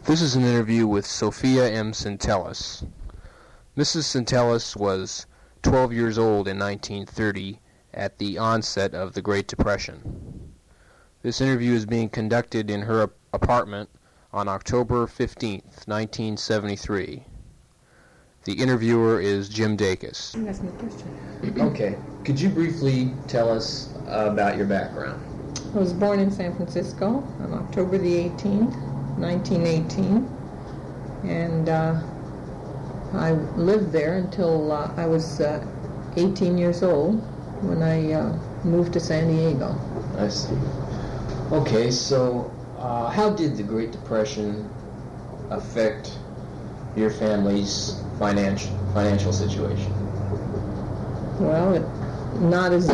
This is an interview with Sophia M. Centellas. Mrs. Centellas was 12 years old in 1930 at the onset of the Great Depression. This interview is being conducted in her apartment on October 15, 1973. The interviewer is Jim Dacus. That's my question. Okay. Could you briefly tell us about your background? I was born in San Francisco on October the 18th, 1918, and I lived there until I was 18 years old when I moved to San Diego. I see. Okay, so how did the Great Depression affect your family's financial situation? Well, not as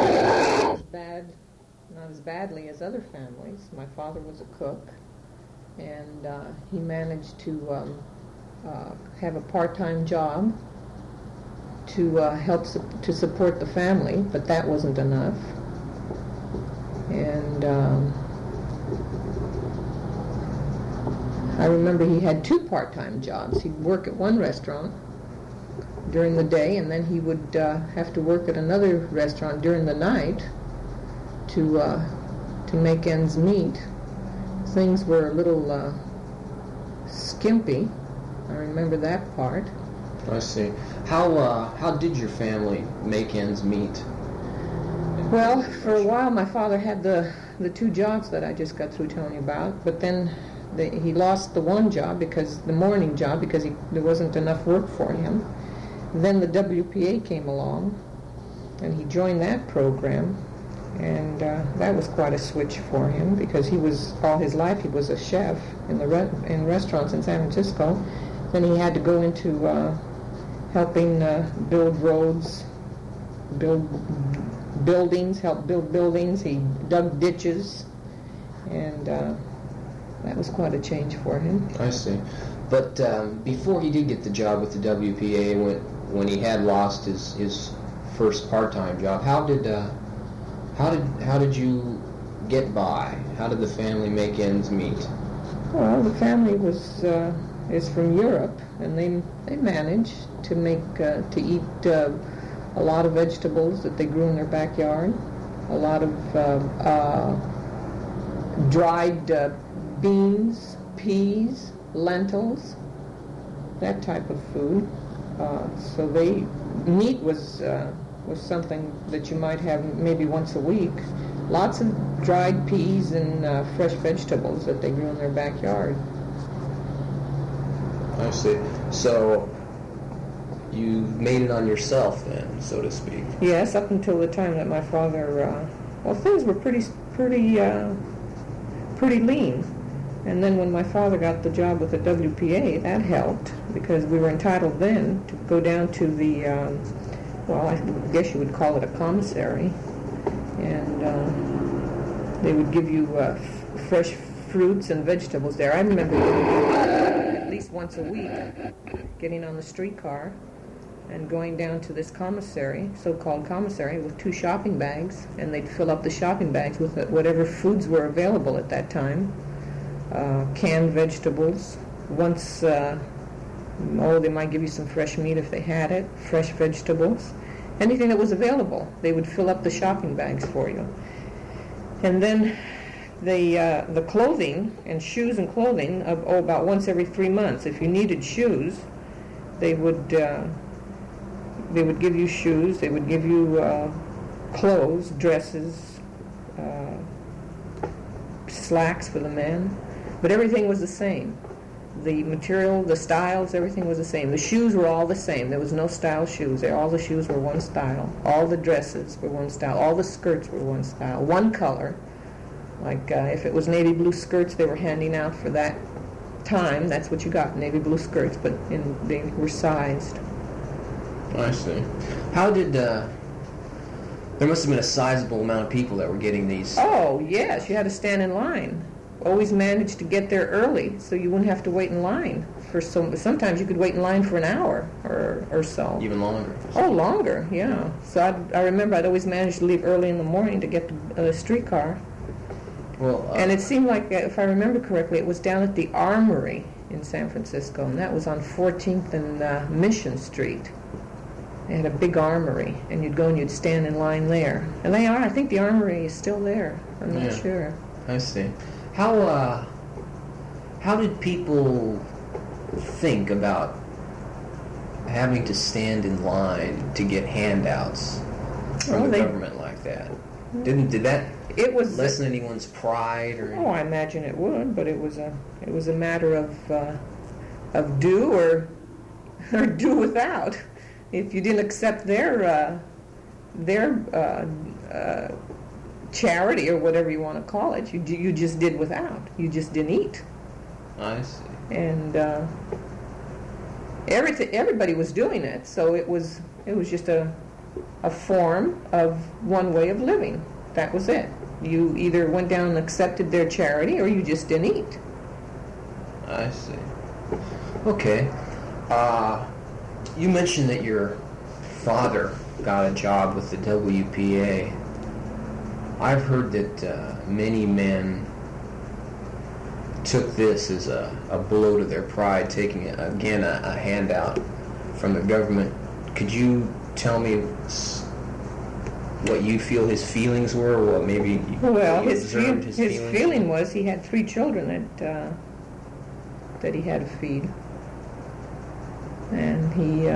badly as other families. My father was a cook, and he managed to have a part-time job to help to support the family, but that wasn't enough. And I remember he had two part-time jobs. He'd work at one restaurant during the day, and then he would have to work at another restaurant during the night to make ends meet. Things were a little skimpy. I remember that part. I see. How did your family make ends meet? Well, for a while my father had the two jobs that I just got through telling you about, but then he lost the one job, the morning job, because there wasn't enough work for him. Then the WPA came along, and he joined that program, and that was quite a switch for him, because all his life he was a chef in restaurants in San Francisco. Then he had to go into helping build roads, help build buildings. He dug ditches, and that was quite a change for him. I see. But before he did get the job with the WPA, when he had lost his first part-time job, how did you get by? How did the family make ends meet? Well, the family is from Europe, and they managed to eat a lot of vegetables that they grew in their backyard, a lot of dried beans, peas, lentils, that type of food. So meat was something that you might have maybe once a week. Lots of dried peas and fresh vegetables that they grew in their backyard. I see. So you made it on yourself then, so to speak. Yes, up until the time that my father, things were pretty lean. And then when my father got the job with the WPA, that helped, because we were entitled then to go down to the, I guess you would call it a commissary, and they would give you fresh fruits and vegetables there. I remember at least once a week getting on the streetcar and going down to this commissary, so-called commissary, with two shopping bags, and they'd fill up the shopping bags with whatever foods were available at that time. Canned vegetables. Once, they might give you some fresh meat if they had it, fresh vegetables. Anything that was available, they would fill up the shopping bags for you. And then the clothing and shoes and clothing, about once every 3 months. If you needed shoes, they would give you shoes. They would give you clothes, dresses, slacks for the men. But everything was the same. The material, the styles, everything was the same. The shoes were all the same. There was no style shoes. All the shoes were one style. All the dresses were one style. All the skirts were one style, one color. Like if it was navy blue skirts they were handing out for that time, that's what you got, navy blue skirts, but they were sized. I see. How did... there must have been a sizable amount of people that were getting these. Oh, yes. You had to stand in line. Always managed to get there early so you wouldn't have to wait in line. Sometimes you could wait in line for an hour or so. Even longer? Oh, longer, yeah. So I remember I'd always manage to leave early in the morning to get the streetcar. Well, And it seemed like, if I remember correctly, it was down at the Armory in San Francisco, and that was on 14th and Mission Street. They had a big armory, and you'd go and you'd stand in line there. And I think the Armory is still there. I'm not sure. I see. How did people think about having to stand in line to get handouts from the government like that? Did that lessen anyone's pride or? Oh, I imagine it would, but it was a matter of do or do without. If you didn't accept their charity or whatever you want to call it, you just did without. You just didn't eat. I see. And everybody was doing it, so it was just a form of one way of living. That was it. You either went down and accepted their charity, or you just didn't eat. I see. Okay. You mentioned that your father got a job with the WPA. I've heard that many men took this as a blow to their pride, taking, again, a handout from the government. Could you tell me what you feel his feelings were, or what maybe his feeling was he had 3 children that he had to feed. And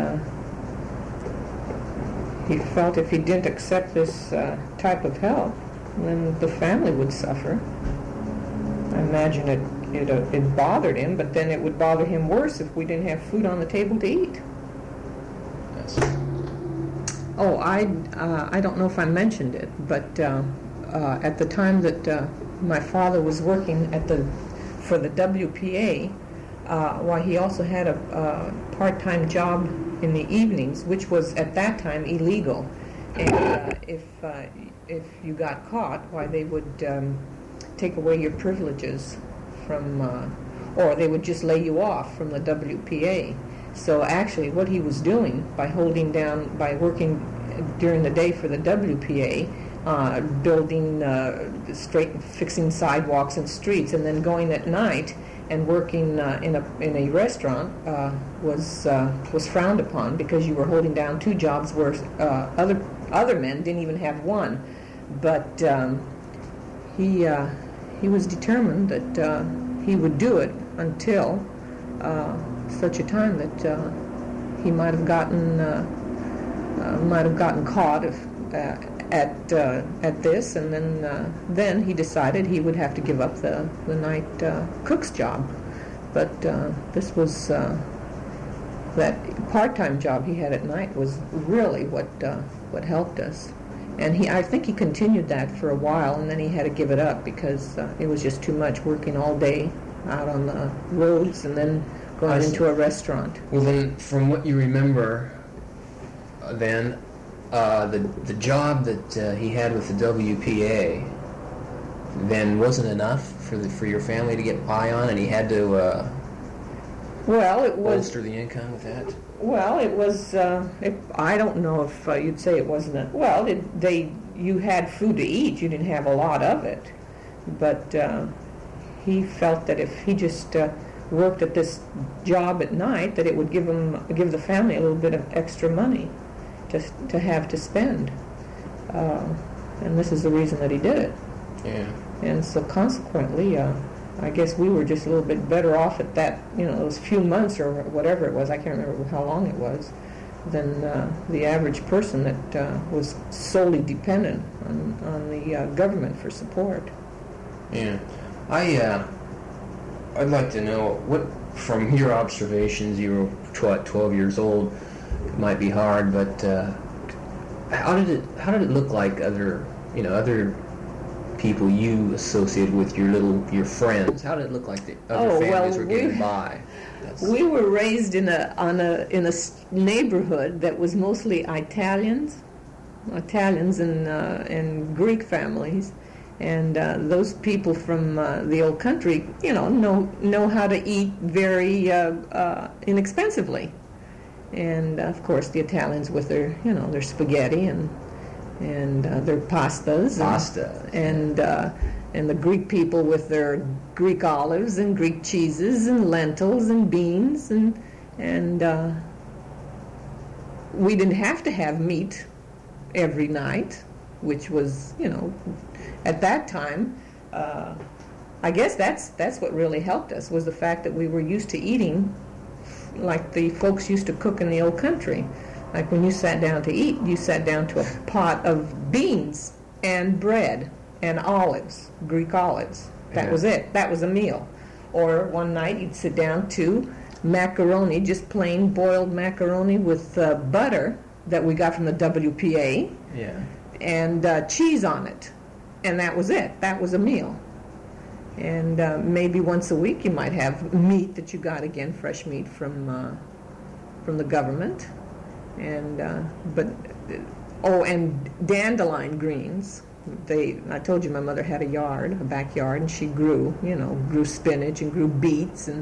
he felt if he didn't accept this type of help, then the family would suffer. I imagine it bothered him, but then it would bother him worse if we didn't have food on the table to eat. Yes. Oh, I don't know if I mentioned it, but at the time that my father was working for the WPA, while he also had a part-time job in the evenings, which was at that time illegal. And if you got caught, why they would take away your privileges from, or they would just lay you off from the WPA. So actually, what he was doing by working during the day for the WPA, building, fixing sidewalks and streets, and then going at night and working in a restaurant was frowned upon, because you were holding down 2 jobs where other men didn't even have one. But he was determined that he would do it until such a time that he might have gotten caught at this, and then he decided he would have to give up the night cook's job. But this was that part-time job he had at night was really what helped us. And I think he continued that for a while, and then he had to give it up because it was just too much working all day out on the roads and then going into a restaurant. Well, then, from what you remember, then the job that he had with the WPA then wasn't enough for your family to get by on, and he had to bolster the income with that. Well, it was. I don't know if you'd say it wasn't. You had food to eat. You didn't have a lot of it, but he felt that if he just worked at this job at night, that it would give the family a little bit of extra money to have to spend. And this is the reason that he did it. Yeah. And so consequently, I guess we were just a little bit better off at that, those few months or whatever it was, I can't remember how long it was, than the average person that was solely dependent on the government for support. Yeah. I'd like to know, what, from your observations, you were 12 years old, it might be hard, but how did it look like other people you associated with, your friends? How did it look like the other families were getting by? We were raised in a neighborhood that was mostly Italians and Greek families, and those people from the old country, know how to eat very inexpensively, and of course the Italians with their spaghetti and their pastas. and the Greek people with their Greek olives and Greek cheeses and lentils and beans, and we didn't have to have meat every night, which was, at that time, I guess that's what really helped us, was the fact that we were used to eating like the folks used to cook in the old country. Like when you sat down to eat, you sat down to a pot of beans and bread and olives, Greek olives. That was it. That was a meal. Or one night you'd sit down to macaroni, just plain boiled macaroni with butter that we got from the WPA, and cheese on it. And that was it. That was a meal. And maybe once a week you might have meat that you got, again, fresh meat from the government. And and dandelion greens. I told you my mother had a backyard, and she grew spinach and grew beets and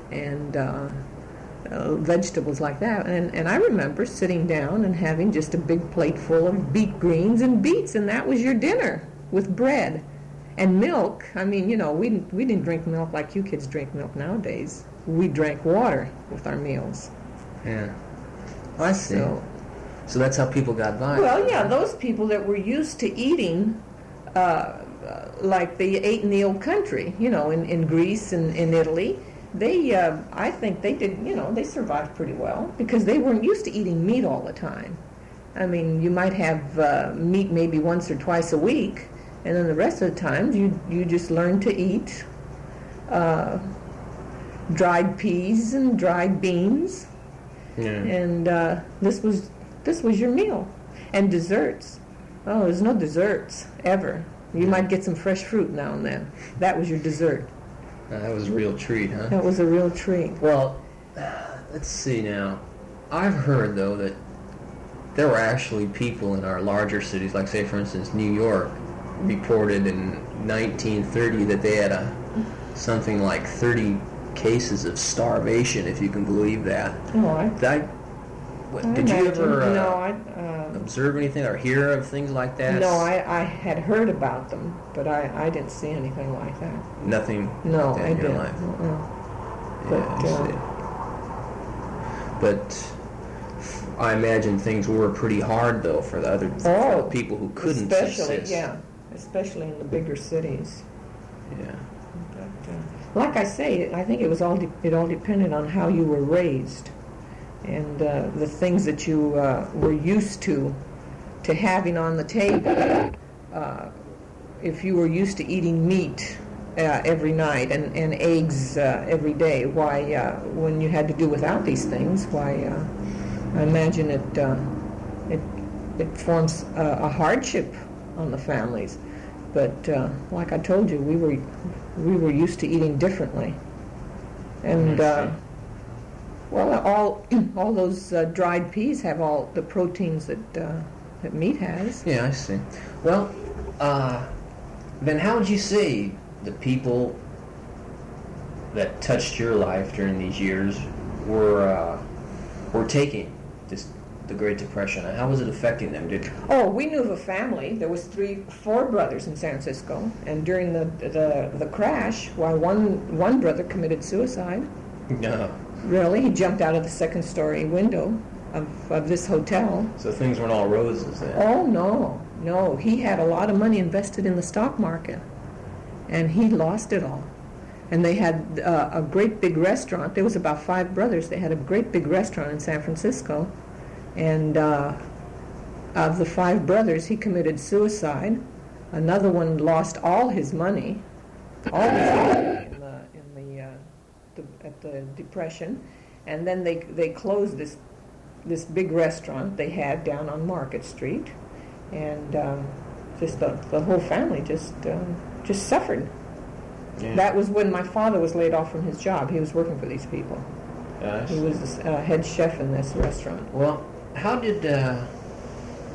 vegetables like that. And I remember sitting down and having just a big plate full of beet greens and beets, and that was your dinner with bread. And milk, I mean, we didn't drink milk like you kids drink milk nowadays. We drank water with our meals. Yeah. Oh, I see. So that's how people got by. Well, yeah, those people that were used to eating like they ate in the old country, in Greece and in Italy, I think they did, they survived pretty well because they weren't used to eating meat all the time. I mean, you might have meat maybe once or twice a week, and then the rest of the times you just learn to eat dried peas and dried beans. Yeah. And this was your meal. And desserts. Oh, there's no desserts ever. You might get some fresh fruit now and then. That was your dessert. That was a real treat, huh? That was a real treat. Well, let's see now. I've heard, though, that there were actually people in our larger cities, like, say, for instance, New York, reported in 1930 that they had something like 30 cases of starvation, if you can believe that. Oh, did you ever observe anything or hear of things like that? No, I had heard about them, but I didn't see anything like that. Nothing. No, like I didn't. But I imagine things were pretty hard, though, for the people who couldn't subsist. Especially in the bigger cities. Yeah. But, like I say, I think it all depended on how you were raised, and the things that you were used to having on the table. If you were used to eating meat every night and eggs every day, when you had to do without these things, I imagine it forms a hardship on the families. But like I told you, we were used to eating differently, and all those dried peas have all the proteins that meat has. Yeah, I see. Well, then how would you say the people that touched your life during these years were taking the Great Depression? How was it affecting them? We knew of a family. There was 4 brothers in San Francisco, and during the crash, one brother committed suicide. No. Really? He jumped out of the second-story window of this hotel. So things weren't all roses then? Oh, no. He had a lot of money invested in the stock market, and he lost it all. And they had a great big restaurant. There was about 5 brothers. They had a great big restaurant in San Francisco. And of the 5 brothers, he committed suicide. Another one lost all his money, at the Depression. And then they closed this big restaurant they had down on Market Street, and just the whole family just suffered. Yeah. That was when my father was laid off from his job. He was working for these people. Yes. He was the head chef in this restaurant. Well, how did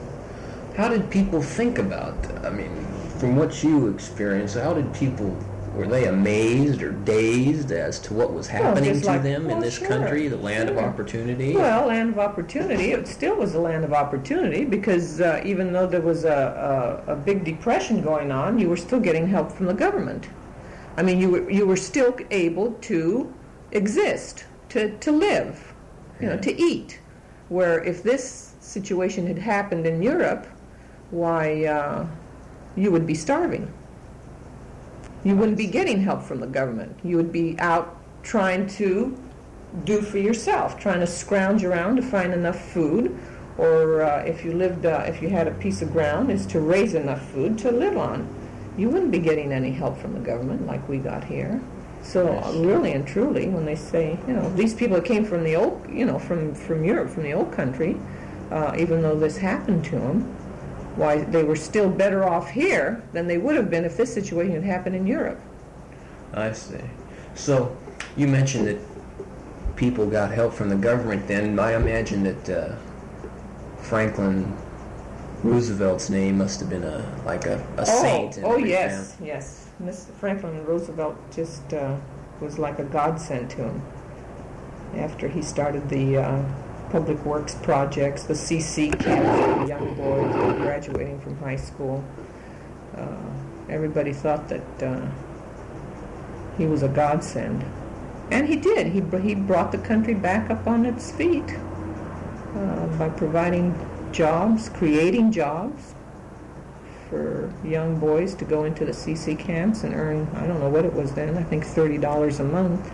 people think about? I mean, from what you experienced, how did people were they amazed or dazed as to what was happening just to like, them in well, this sure, country, the land of sure. opportunity? Well, land of opportunity. It still was a land of opportunity because even though there was a big depression going on, you were still getting help from the government. I mean, you were still able to exist, to live, to eat. Where if this situation had happened in Europe, why, you would be starving. You wouldn't be getting help from the government. You would be out trying to do for yourself, trying to scrounge around to find enough food, or if you had a piece of ground, is to raise enough food to live on. You wouldn't be getting any help from the government like we got here. So really and truly, when they say, these people that came from the old, from Europe, from the old country, even though this happened to them, why they were still better off here than they would have been if this situation had happened in Europe. I see. So you mentioned that people got help from the government then. I imagine that Franklin Roosevelt's name must have been a saint. Oh, yes. Mr. Franklin Roosevelt just was like a godsend to him. After he started the public works projects, the CC camps for the young boys who were graduating from high school, everybody thought that he was a godsend. And he did. He brought the country back up on its feet by providing jobs, creating jobs for young boys to go into the CC camps and earn, I don't know what it was then, I think $30 a month.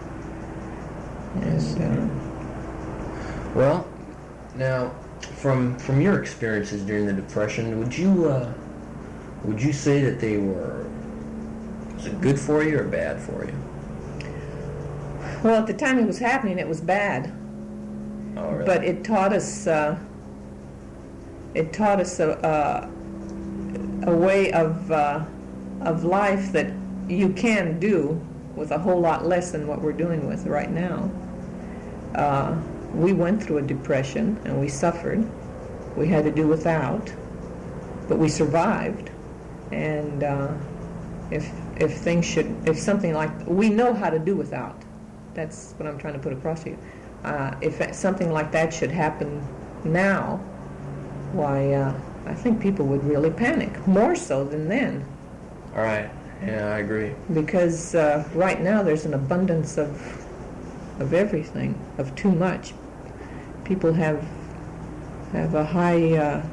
And well, now from your experiences during the Depression, would you say that was it good for you or bad for you? Well, at the time it was happening, it was bad. Oh, really? But it taught us a way of life that you can do with a whole lot less than what we're doing with right now. We went through a depression and we suffered. We had to do without, but we survived. And if something like, we know how to do without. That's what I'm trying to put across to you. If something like that should happen now, why, I think people would really panic, more so than then. All right. Yeah, I agree. Because right now there's an abundance of everything, of too much. People have a high...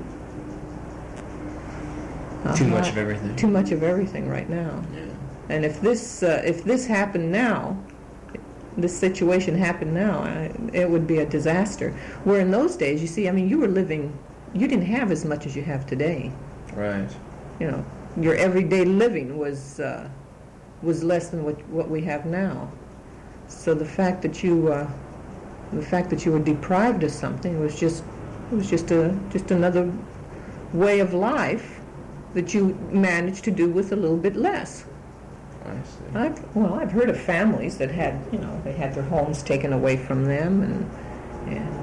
too much of everything. Too much of everything right now. Yeah. And if this happened now, this situation happened now, it would be a disaster. Where in those days, you see, I mean, you didn't have as much as you have today. Right. Your everyday living was less than what we have now. So the fact that you were deprived of something was just another way of life that you managed to do with a little bit less. I see. I've heard of families that had they had their homes taken away from them and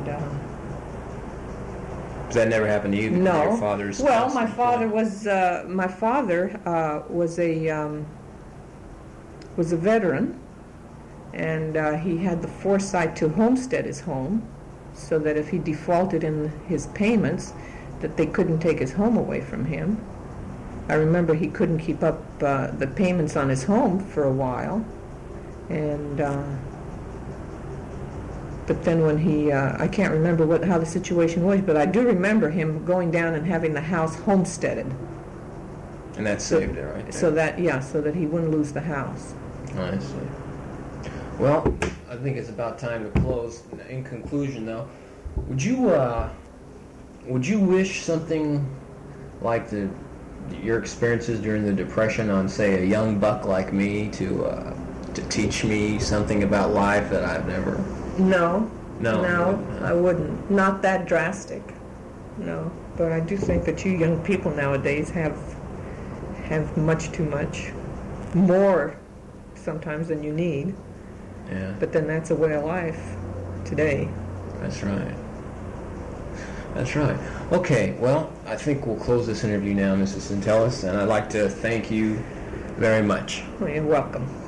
that never happened to you? No. Your father's well, my father was a veteran, and he had the foresight to homestead his home, so that if he defaulted in his payments, that they couldn't take his home away from him. I remember he couldn't keep up the payments on his home for a while, and but then when he, I can't remember how the situation was, but I do remember him going down and having the house homesteaded. And that saved it, right? So that he wouldn't lose the house. I see. Well, I think it's about time to close. In conclusion, though, would you wish something like your experiences during the Depression on, say, a young buck like me to teach me something about life that I've never... No, No, I wouldn't. Not that drastic. No, but I do think that you young people nowadays have much too much, more sometimes than you need. Yeah. But then that's a way of life today. That's right. That's right. Okay, well, I think we'll close this interview now, Mrs. Centellis, and I'd like to thank you very much. Well, you're welcome.